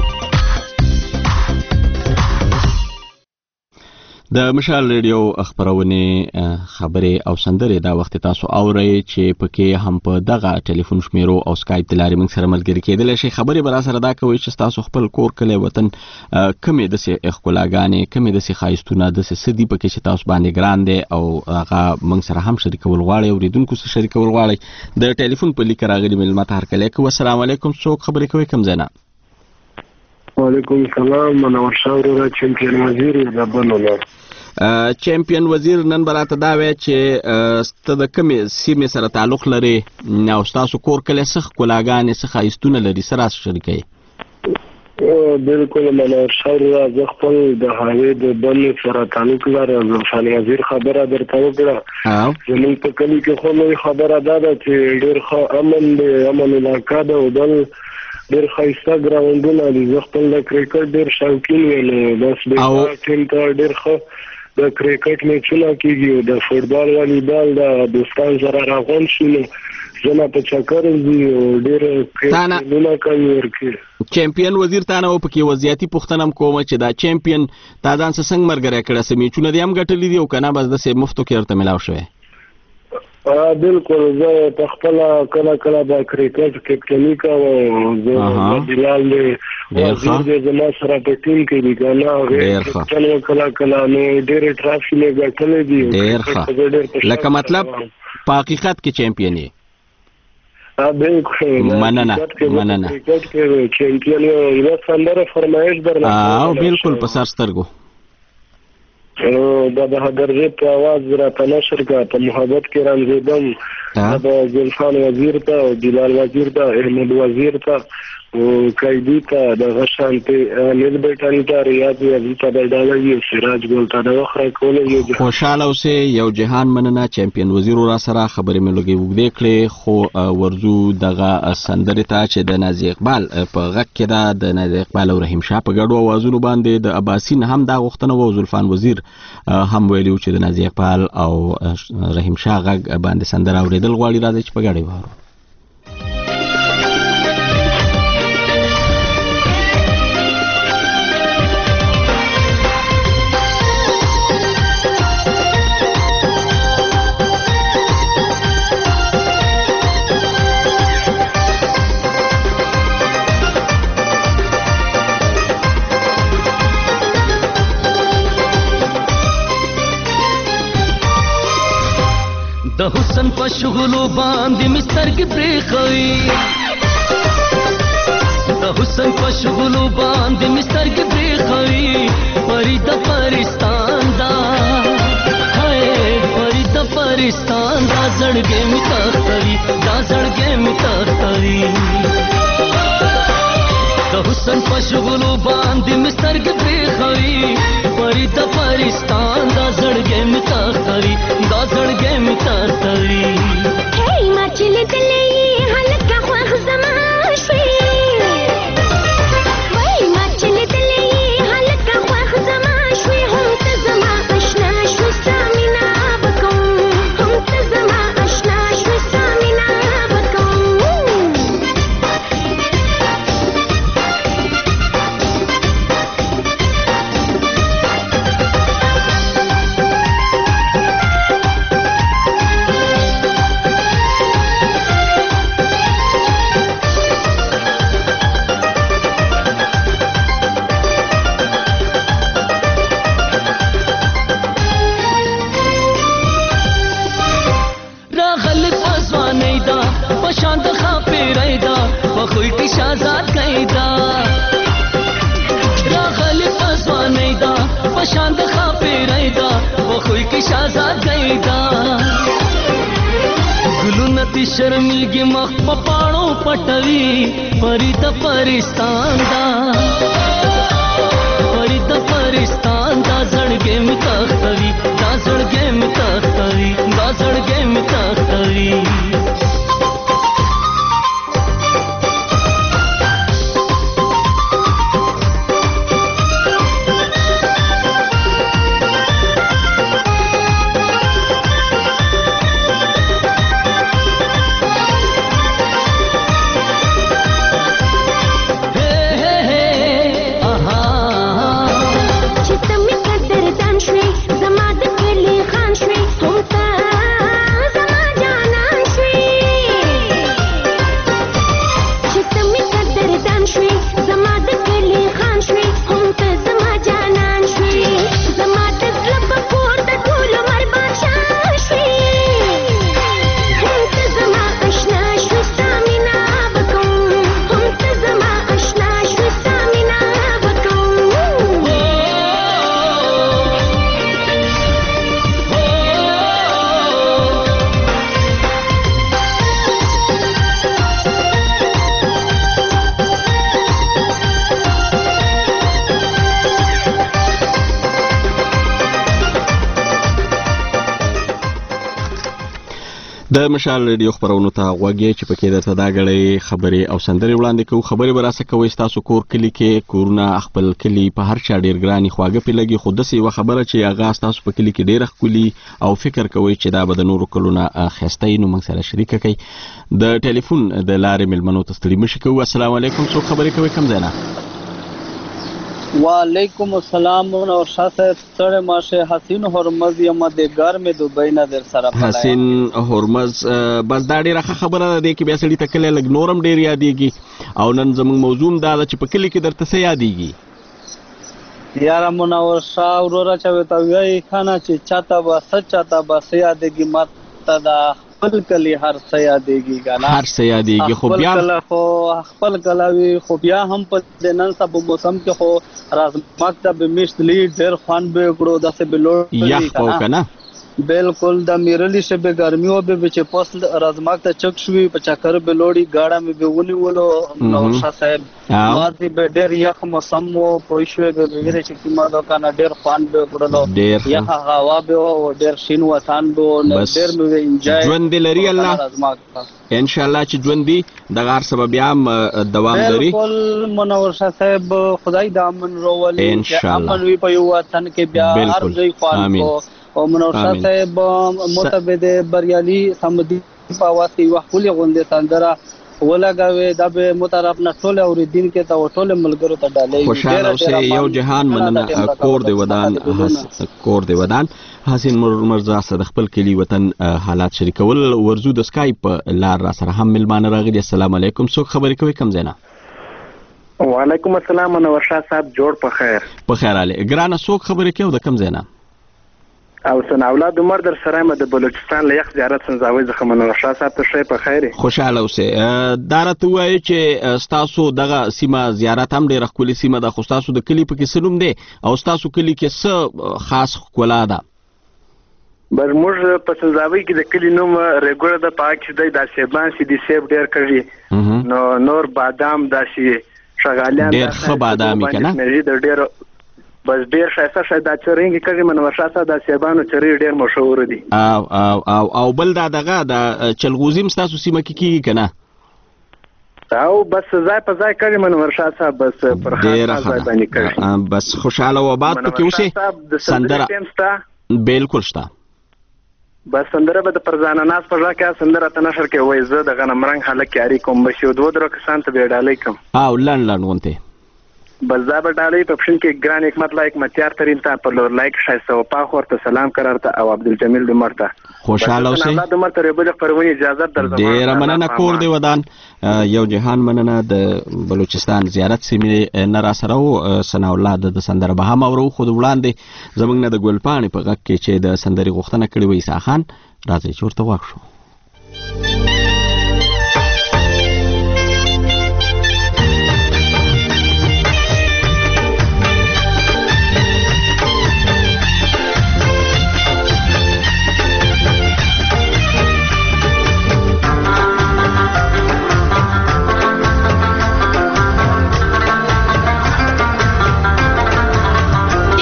د مشال ریډیو خبرونه خبرې او سندرې دا وخت تاسو اورئ چې پکې هم په دغه ټلیفون شمیرو او سکایپ د لارې موږ سره ملګري کېدلی شي. خبرې به راسره دا کوئ چې تاسو خپل کور کلی وطن کومې داسې ښکلاګانې کومې داسې ښایستونه داسې څه دي پکې چې تاسو باندې ګران دی او هغه موږ سره هم شریکول غواړئ اورېدونکو سره شریکول غواړئ. د ټلیفون په لیک راغلي مېلمه ته هرکلی کوو. السلام علیکم. څوک خبرې کوئ کوم ځای نه؟ وعلیکم السلام. منور شاه وروره چمپیون وزیر د بنولر. چمپیون وزیر نن براته دا وی چې ست د کومې سیمې سره تعلق لري او تاسو کور کله څه ښکلاګانې څه ښایستونه لري سره شریکوي؟ بالکل منور شاه وروره زه خپل د هغې د بن سره تعلق لرم. زلفان وزیر خبره درته وکړه. زموږ په کلي کې خو نوې خبره دا ده چې ډېر ښه امن دی امن علاقه ده او بل ډېر ښایسته ګراونډونه دي. زه خپل د کرکټ ډېر شوقین یم نو بس د ټیم ته ډېر ښه د کرکټ میچونه کېږي او د فوټبال والیبال د دوستان سره راغونډ شو نو زما په چکر ځي او ډېر کېلونه کوي ورکې. چمپیون وزیر تا نه پکې وضعیتي پوښتنه هم کومه چې دا چمپیون تا ځان څه څنګه ملګری کړی څه میچونه دې هم ګټلي دي او که نه بس داسې مفتو کې ورته میلاو شوی؟ بالکل زه په خپله کله کله د کرکټ کپټني کوم. زه بلال دی وزیر دی زما سره په ټیم کې دي که نه هغې کپټن و کله کله نو ډېرې ټرافي مې ګټلې دي. ډېر ښه. لکه مطلب په حقیقت کې چمپیون یې؟ بالکل مننه مننه. کرکټ کې چمپیون یوه سندره فرمایش درنه. او بالکل په سر سترګو دا د هدرجې په آواز راته نشر کړه. په محبت کې رنځېدم دا د زلفان وزیر ته او بلال وزیر ته احمد وزیر ته او قیدي ته دغه شانتې نیل بیټاني ته ریاض یزي ته بایډالوي او سراج ګل ته د وخت راکولی. خوشحاله اوسئ. یو جهان مننه. چمپیون وزیر را سره خبرې مې لږې اوږدې کړې خو ورځو دغه سندرې ته چې د نازي اقبال په غږ کې ده د نازي اقبال او رحیم شاه په ګډو اوازونو باندې د عباسین هم دا غوښتنه وه او زلفان وزیر هم ویلي و چې د نازي اقبال او رحیم شاه غږ باندې سندره اورېدل غواړي. راځئ چې په ګډه واورو. د حسن په شغلو باندې مسترګې پرېښوي د حسن په شغلو باندې مسترګې پرېښوي پری د پرستان دا هاي پری د پرستان دا زړګې مې تختوي دا زړګې مې تختوي د حسن په شغلو باندې مسترګې پرېښوي پری د پرستان دا زړګې مې تختوي دا زړګې مې تختوي. هی ما چې لیدلې هلکه خوښ زما شوې وای ما چې لیدلې هلکه خوښ زما شوې هم ته زما اشنا شوې ستا مینه به کوم هم ته زما اشنا شوې ستا مینه به کوم. شرمېږي مخ په پاڼو پټوي پری د پرستان دا پری د پرستان دا زړګې مې تختوي دا زړګې مې تختوي دا زړګې مې تختوي. د مشال ریډیو خبرونو ته غوږی چې پکې درته دا غړې خبرې او سندرې وړاندې کوو. خبرې به راسه کوئ ستاسو کور کلي کې کورونه خپل کلي په هر چا ډېر ګرانې خواږه پې لګي، خو داسې یوه خبره چې هغه ستاسو په کلي کې ډېره ښکلي او فکر کوئ چې دا به د نورو کلو نه ښایسته وي، نو موږ سره شریکه کوئ. د ټلیفون د لارې مېلمنو ته ستړي مه شي کوو. السلام علیکم، څوک خبرې کوئ کوم ځای نه؟ وعلیکم السلام منور شاه صاحب، ستړی ماشه. حسین هرمز یم د ګرمې دوبۍ نه در سره پلایم. حسین هرمز، بس دا ډېره ښه خبره ده دی کې بیا سړي ته کلی لږ نور هم ډېر یادېږي، او نن زموږ موضوع هم دا ده چې په کلي کې درته څه یادېږي؟ یاره منور شاه وروره چې ورته وایي ښه نه چې چاته به څه چاته به څه یادېږي، ماته د خپل کلي هر څه یادېږي که نه، هر څه یادېږي، خو بیا خپل کله خو خپل کله وي، خو بیا هم په د نن سبا موسم کې خو رازماک ته به میشتلی ډېر خوند به وکړو، داسې به لوړ یخ به که نه بالکل د میرلی شه به ګرمي و به چې فصل رازماک ته چک شوي په چکر به لوړي ګاډه مې به ونیولو نور شاه صاحب، بعضې به ډېر یخ موسم و پوه شوې به به ویلې چې کومه ده که نه ډېر خوند به وکړلو، یخه هوا به و او ډېر شین وطن به و، ډېر مې به انجای ژوند دې لري الله انشاءالله چې ژوند دي دغه هر څه به بیا هم دوام لري. بالکل منور شاه صاحب، خدای د امن راولي چې امن وي په یو وطن کې، بیا هر ځای خوند کو او منور شاه صاحب متبد بریالي سمدي په اواز کې یوه ښکلې غوندې سندره ولګوي، دا به مطرف نه ټول اورېدونکي ته او ټول ملګرو ته ډالۍ. خوشحاله اوسئ، یو جهان مننه. کور دی ودان، کور دی ودان. حسین مرزا سره د خپل کلي وطن حالات شریکول. ورزو د سکایپ لار را سره هم ملمانه راغلي. السلام علیکم، څوک خبرې کوي کوم ځای نه؟ وعلیکم السلام منور شاه صاحب، جوړ په خیر. په خیر حال ګرانه، څوک خبرې کوي او د کوم ځای نه؟ او سن اولاد عمر در سره یم د بلوچستان له یخ زیارت سنځاوي څخه منور شاه صاحب ته شی په خیر. خوشاله اوسئ. دا راته ووایئ چې ستاسو دغه سیمه زیارت هم ډېره ښکلې سیمه ده، خو ستاسو د کلي پکې څه نوم دی او ستاسو کلي کې څه خاص ښکلا ده؟ بس موږ په سنځاوي کې د کلي نوم ریګوړه د پاک چې دی دا سیبان سیدي سیب ډېر کوي، نو نور بادام داسې شغالیان ډېر ښه بادامي که نه ډېر بس ډېر ښایسته ښایسته دا چرینګې کوي منور شاه صاحب، دا سیبانو چرې ډېر مشهور دي. او او او او بل دا دغه د چلغوزي هم ستاسو سیمه کې کېږي که نه؟ او بس ځای په ځای کوي منور شاه صاحب، بس پر خاص ځای باندې کوي. بس خوشحاله و آباد پکې اوسئ. سندره بالکل شته. بس سندره به د پرځانه ناز په ځای کې سندره ته نشر کې وایي زه د غنم رنګ هلک یاري کوم به شي دوه درو کسان ته به ډالۍ کوم او لنډ لنډ غونتې بس دا به ډالۍ په پښین کې ګران حکمت لایک متیار ترین ته پر لور لایک شایسته او پاخ ورته سلام قرار ته او عبدالجمیل دمر ته خوشاله اوسئ. الله دمر ته بل خبرونه اجازه در زما ډیر مننه. کور دی ودان یو جهان مننه. د بلوچستان زیارت سیمې نه را سره و ثنا الله د سندره به هم اورو، خو وړاندې زموږ نه د ګلپاڼې په غږ کې چې د سندرې غوښتنه کړې وه عیسی خان، راځئ چې ورته غوږ شو.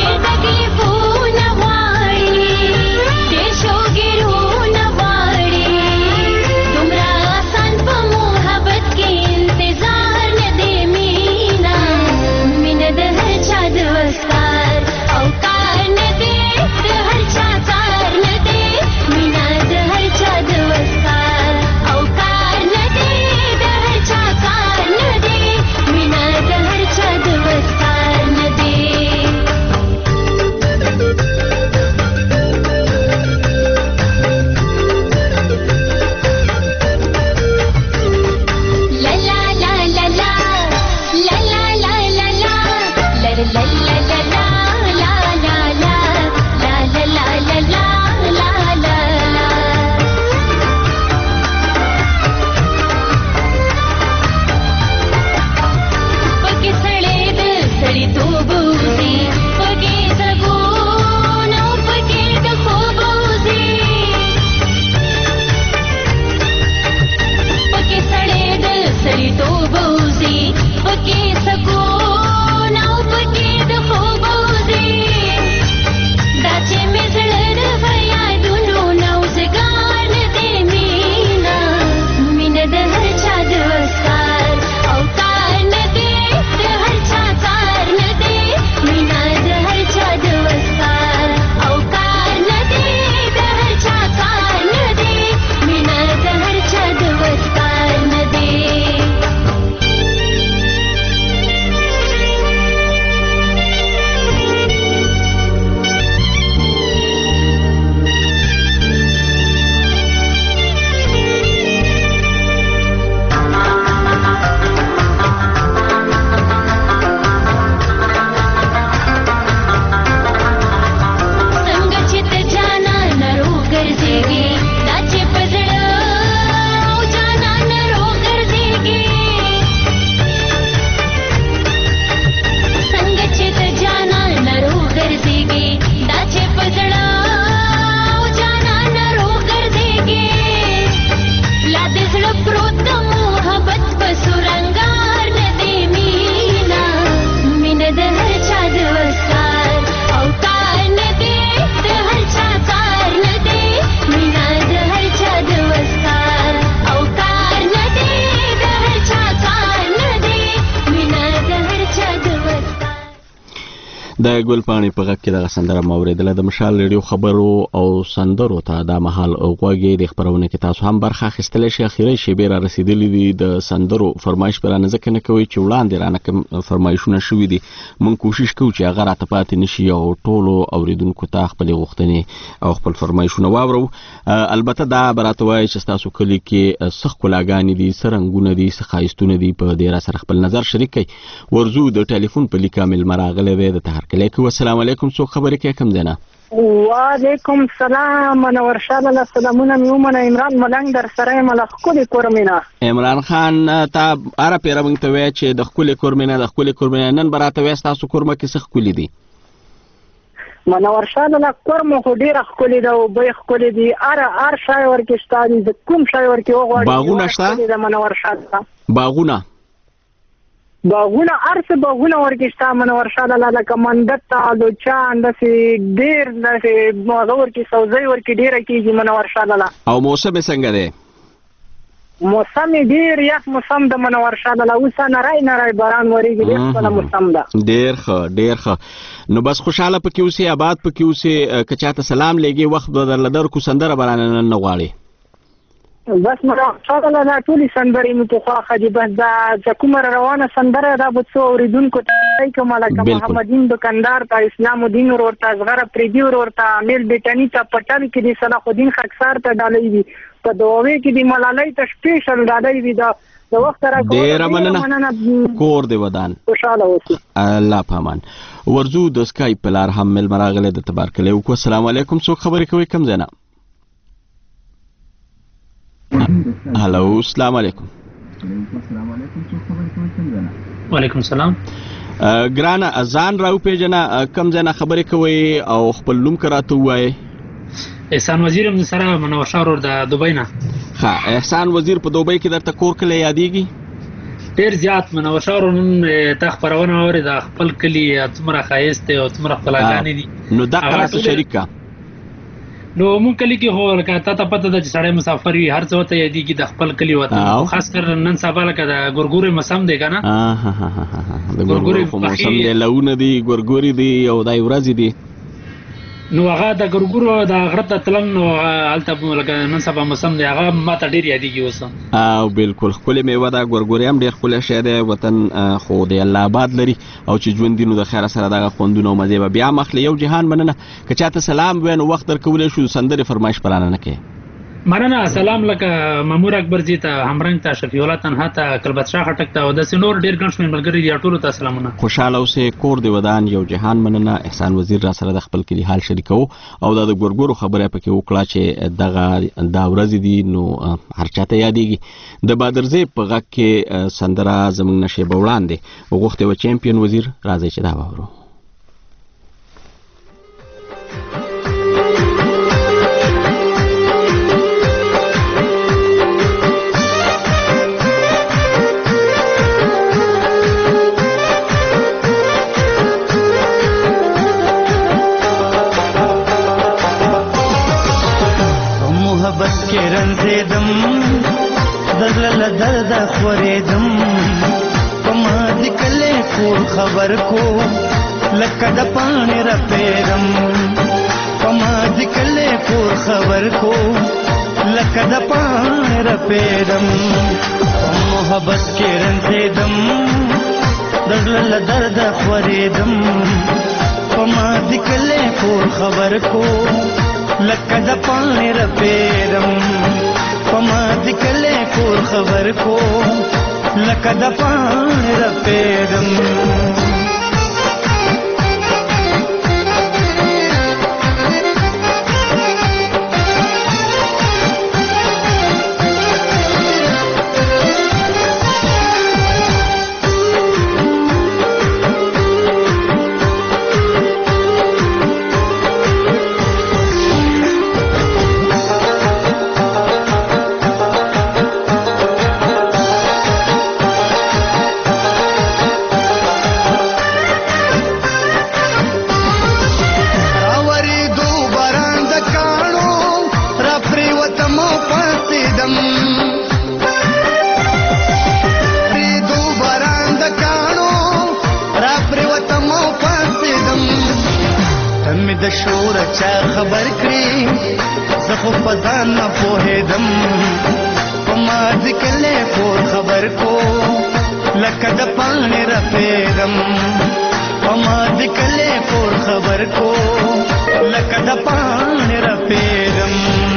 تکلیفونه غواړي، ډېر شوګیرونه غواړي د ګلپاڼې په غږ کې دغه سندره مو اورېدله. د مشال ریډیو خبرو او سندرو ته دا مهال غوږی د خبرونه کې تاسو هم برخه اخیستلی شئ. اخیری شیبې را رسېدلي دي د سندرو فرمایش به رانه ځکه نه کوئ چې وړاندې رانه کوم فرمایشونه شوي دي. موږ کوشش کوو چې هغه راته پاتې نه شي او ټولو اورېدونکو ته خپلې غوښتنې او خپل فرمایشونه واورو. البته دا به راته وایي چې ستاسو کلي کې څه ښکلاګانې دي، څه رنګونه دي، څه ښایستونه دي، په دې را سره خپل نظر شریک کړئ. ورځو د ټلیفون په لیکه مېلمه راغلی دی د تهر کلی کې. السلام علیکم، څوک خبرې کوي، کوم ځای نه؟ وعلیکم السلام، منور شه لاله سلامونه مې ومنه. عمران ملنګ در سره یم له ښکلې کورمینه. عمران خان تا هره پیره موږ ته وایه چې د ښکلې کورمینه د ښکلې کورمینه، نن به راته وایه ستاسو کورمه کې څه ښکلي دي؟ منور شه لاله کورمه خو ډېره ښکلې ده، اوبه یې ښکلې دي، هر هر شی ورکې شته دي، د کوم شی ورکې وغواړې باغونه شته؟ منور شه باغونه باغونه هر څه باغونه ورکې شته منور شه لاله، لکه منډک ته الوچان داسې ډېر داسې هغه ورکې سوزۍ ورکې ډېره کېږي منور شه لاله. او موسم یې څنګه دی؟ موسم یې ډېر یخ موسم د منور شه لاله، اوس نری نری باران ورېږي، ډېر ښکلی موسم ده. ډېر ښه ډېر ښه. نو بس خوشحاله پکې اوسې، آباد پکې اوسې. که چاته سلام لېږې وخت به درله درکړو، سندره به رانه نن نه غواړې؟ بس منور شه لاله دا ټولې سندرې مې په خوښه دي، بس دا چې کومه روانه سندره دا به څو اورېدونکو ته وایي کومه، لکه محمدین دکاندار ته، اسلام الدین ورور ته، اصغر افریدي ورور ته، امیل بیټني ته، پټن کې دي صلاح الدین خاکسار ته ډالۍ وي، په دواوې کې دي ملالۍ ته سپیشل ډالۍ وي. دا د وخت راکول ډېره مننه، کور دې ودان، خوشحاله اوسې. الله په امان. ورځو د سکایپ په لار هم مېلمه راغلی د تبارکلی وکړو. السلام علیکم، څوک خبرې کوئ، کوم ځای نه؟ هلو، السلام علیکم. وعلیکم السلام. ګرانه ځان را وپېژنه، کوم ځای نه خبرې کوئ او خپل نوم که راته ووایئ. احسان وزیر یم سره، منور شه ورور د دوبۍ نه. ښه، احسان وزیر په دوبۍ کې درته کور کلی یادېږي؟ ډېر زیات منور شه ورور، نن تا خپرونه واورې د خپل کلي څومره ښایست دی او څومره ښکلاګانې دي. نو دغه راته شریک که. نو مونږ کلي کې خو لکه تا ته پته ده چې سړی مسافر وي، هر څه ورته یادېږي د خپل کلي وطن، خاص کر نن سبا لکه د ګورګورې موسم دی که نه، د ګورګورې خو موسم دی، لونه دي، ګورګورې دي او دای ورځې دي. نو هغه د ګورګورو د غره ته تلل، نو هلته لکه نن سبا موسم دی، هغه ما ته ډېر یادېږي اوس. او بالکل ښکلې میوه ده، ګورګورې هم ډېر ښکلی شی دی، وطن خو د الله آباد لري، او چې ژوند دي نو د خیره سره دغه خوندونه او مزې به بیا مخلي. یو جهان مننه. که چاته سلام وای نو وخت درکولی شو، سندرې فرمایش به رانه نه کوې؟ مننه. سلام لکه مامور اکبرجي ته، همرنګ ته، شفیع الله تنها ته، کلبت شاه خټک ته او داسې نور ډېر ګڼ شمېر ملګري دي، ټولو ته سلامونه. خوشحاله اوسې، کور دې ودان. یو جهان مننه. احسان وزیر را سره د خپل کلي حال شریکو او دا د ګورګورو خبره پکې وکړه چې دغه دا ورځې دي نو هر چاته یادېږي. د بادرزی په غږ کې سندره زموږ نه شیبه وړاندې غوښتې وه چمپیون وزیر. راځئ چې دا واورو. درد خوریدم پما دکلے کور خبر کو لکه د پانی رپیدم، پما دکلے کور خبر کو لکه د پانی رپیدم، محبت کې رنځیدم دزل درد خوریدم پما دکلے کور خبر کو لکه د پانی رپیدم، پما دکلے کور خبر کو لکه د پانی رپیدم. شور چا خبر کړی زه خو په ځان نه پوهېدم په ما ځکلې کور خبر کو لکه د پاڼې رپېدم په ما ځکلې کور خبر کو لکه د پاڼې رپېدم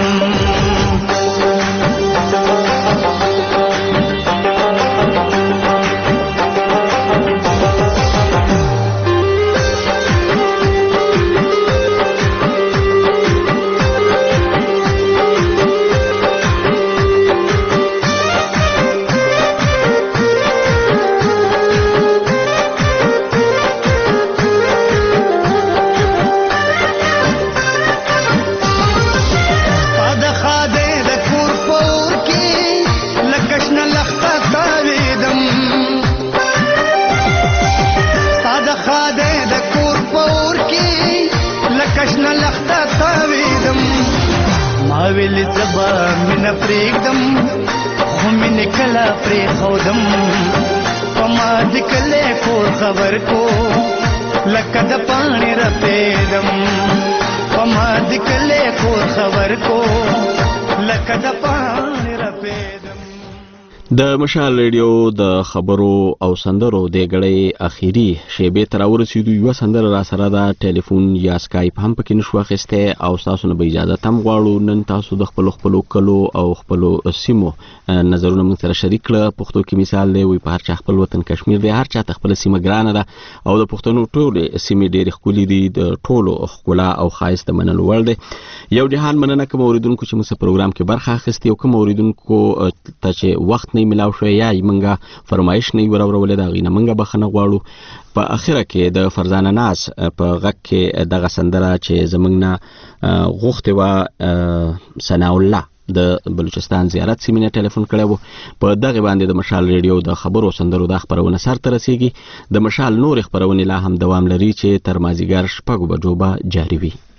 ویل زبا مینه پرېږدم خو مینې کله پرېښودم په ما دې کلی کور خبر کو لکه د پاڼې رپېدم په ما دې کلی کور خبر کو لکه د پاڼې رپېدم. د مشال ریډیو د خبرو او سندرو د غړې اخیری شیبې تر ورسېدو یو سندره را سره دا ټلیفون یا سکایپ هم پکې نشو اخیسته او تاسو نه به اجازه تم غواړو نن تاسو د خپل خپل کلو او خپل سیمو نظرونه موږ سره شریک کړه. پښتو کې مثال دی وي په هر چا خپل وطن کشمیر دی هر چا خپل سیمه ګرانه ده او د پښتنو ټول سیمې ډېر ښکلي دي د ټولو ښکلا او ښایست منلو وړ دی. یو جهان مننه کوم اوریدونکو چې موږ پروګرام کې برخه اخیستې او کوم اوریدونکو ته چې وخت نه ملاو شو یا منګه فرمایش نه ورورولې دا غینه منګه بخنه غواړو. په اخره کې د فرزانه ناس په غږ کې دغه سندره چې زمنګ نه غوښته و ثناء الله د بلوچستان زیارت سیمینه ټلیفون کړو. په دغه باندې د مشال ریډیو د خبرو سندرو د خبرونه سر ته رسیږي. د مشال نور خبرونه لا هم دوام لري چې تر مازیګر شپږ بجو به جاری وي.